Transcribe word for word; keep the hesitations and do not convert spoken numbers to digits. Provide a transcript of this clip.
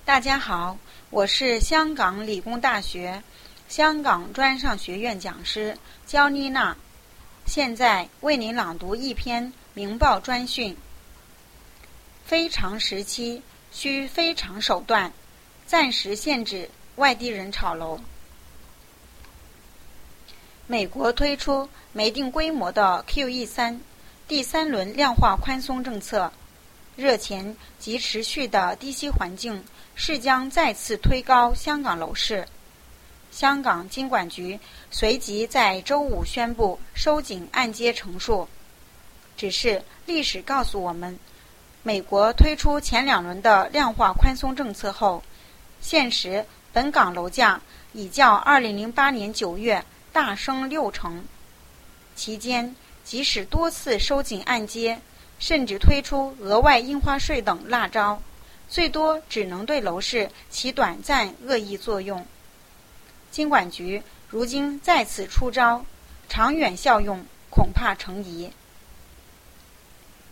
大家好，我是香港理工大学香港专上学院讲师焦妮娜，现在为您朗读一篇明报专讯。非常时期需非常手段，暂时限制外地人炒楼。美国推出没定规模的 Q E 三 第三轮量化宽松政策，热钱及持续的低息环境是将再次推高香港楼市。香港金管局随即在周五宣布收紧按揭成数。只是历史告诉我们，美国推出前两轮的量化宽松政策后，现时本港楼价已较二零零八年九月大升六成。期间即使多次收紧按揭，甚至推出额外印花税等辣招，最多只能对楼市起短暂恶意作用。金管局如今再次出招，长远效用恐怕成疑。